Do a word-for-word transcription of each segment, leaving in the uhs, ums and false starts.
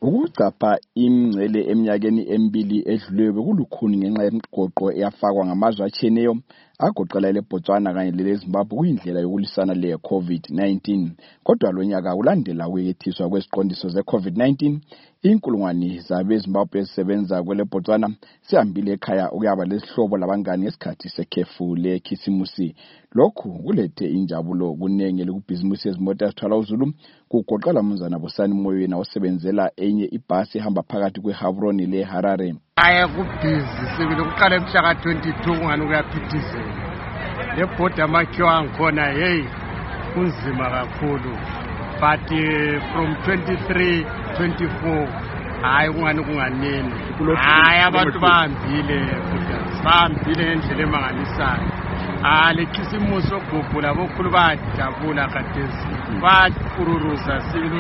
Ukucapha imingcele eminyakeni emibili edluleyo bekulukhuni ngenxa yemigoqo eyafakwa ngamazwe atshiyeneyo agoqela leBotswana kanye leZimbabwe kuyindlela yokulisana le-COVID nineteen. Kodwa lo nyaka ulandela ukuyekethiswa kweziqondiso ze-COVID nineteen, inkulungwane zabeZimbabwe ezisebenza kweleBotswana sihambile ekhaya ukuyaba lesihlobo labangani ngesikhathi sekhefu lekhisimusi. Lokhu kulethe injabulo kunenge lekubhizimusi yezimota ezithwala uzulu, kugoqela umnumzana Busani Moyoena osebenzela enye ibhasi ehamba phakathi kweHaburoni leHarare. Aya kubhizi sibili kuqala emhla twenty-two ngani kuyaphithizela. Lebhoda amakhiwa angikhona hey kunzima kakhulu. But uh, from twenty-three twenty-four hayi kungani kunganeni. Hayi abantu bahambile bahambile ngendlela emangalisayo. Ah lekhisimusi ogubhula bokhulu bajabula khathesi. Bakururuza sibili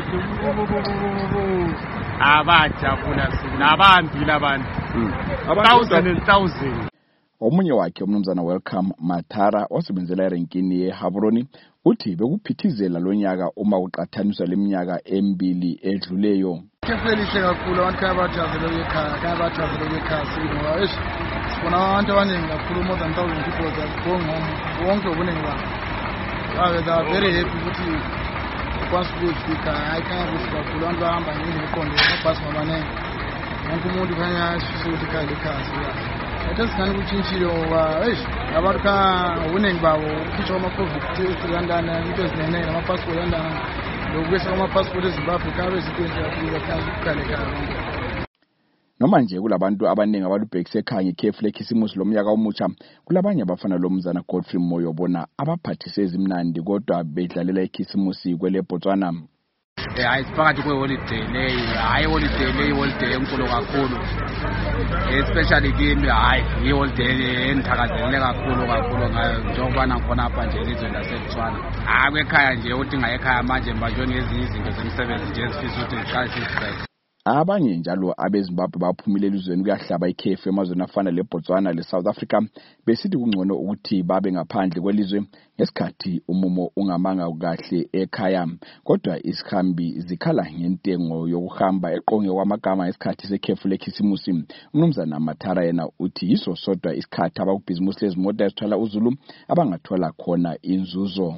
uthi abajabula sibili abahambile abantu. Thousand and thousand. Omunye wakhe umnumzana Welcome Matara osebenzela erenkini yeHaburoni uthi bekuphithizela lo nyaka uma uqathaniswa leminyaka emibili edluleyo. Kefelihle kakhulu abantu abathazela ekhaya, kaya abathazela ekhaya sibona eish sibona abantu abaningi kakhulu more than one thousand people going home. Wonke obuningi babo. Babe they are very happy ukuthi ukwazi ukufika ayikaya ukuthi kakhulu abantu bahamba ngendlela eqonde amabhasi mabanenge. Wonke umuntu khanya asifisa ukuthi ekhaya ekhaya. Atasingani kuchinchile ngoba eish abantu ka ubuningi babo ukhitshwa ama-COVID test landana into ezinene nama-passport landana lokwesa ama-passport eZimbabwe kabe zikwenza kakhulu ukuqala ekhaya. Noma nje kulabantu abaningi abalubhekise ekhaya ngekhefu lekhisimusi lomnyaka omutsha, kulabanye abafana lo mzana Godfrey Moyo bona abaphathise ezimnandi kodwa bedlalela ikhisimusi kweleBotswana. hayi siphakathi kwe-holiday leyi hayi holiday leyi holiday enkulu kakhulu, especially kimi hayi i-holiday endithakazelele kakhulu kakhulu ngayo njengobana khona apha nje elizweni laseBotswana. Hayi kwekhaya nje udinga ekhaya manje mbajwe ngezinye izinto zemisebenzi nje ezifisa ukuthi ziqale siziqede. Abanye njalo abeZimbabwe baphumile elizweni kuyahlaba ikhefu emazweni afana leBotswana leSouth Africa besithi kungcono ukuthi babe ngaphandle kwelizwe ngesikhathi umumo ungamanga kahle ekhaya. Kodwa isihambi zikhala ngentengo yokuhamba eqonge kwamagama ngesikhathi sekhefu lekhisimusi. Umnumzana Matara yena uthi yiso sodwa isikhathi abakubhizimusi lezimota ezithwala uzulu abangathola khona inzuzo.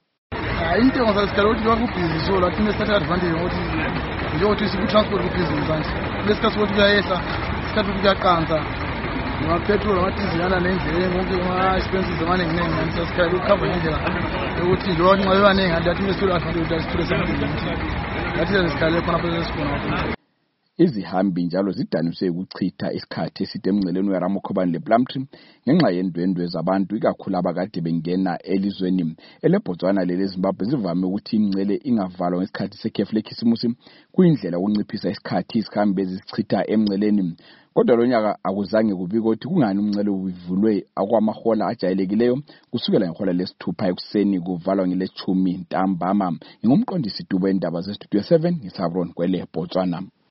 Intengo zasikhala ukuthi bakubhizi so lathi nesithatha advantage ukuthi njengokuthi sikutransport kubhizinisi manje lesikhathi sokuthi kuyayehla isikhathi ukuthi kuyaqansa ama-petrol amadizilana nendlela konke ama-expenses amaningi ningi manje sasikhala ukukhava ngendlela yokuthi njengoba nxa bebaningi anti lathi nesithola advantage ukuthi asithole sebhizinisi lathi sisikhala khona phela esikhona. Izihambi njalo zidaniswe ukuchitha isikhathi eside emngceleni weRamakhoba lePlumtree ngenxa yendwendwe zabantu ikakhulu abakade bengena elizweni. EleBotswana leleZimbabwe zivame ukuthi imingcele ingavalwa ngesikhathi sekhefu lekhisimusi kuyindlela ukunciphisa isikhathi izihambi ezisichitha emngceleni. Kodwa lo nyaka akuzange kubike ukuthi kungani umngcele uvulwe akwamahola ajayelekileyo kusukela ngehola lesithupha ekuseni kuvalwa ngelesithumi ntambama. Ngingumqondisi Dube indaba zeStudio seven ngeSabroni kweleBotswana.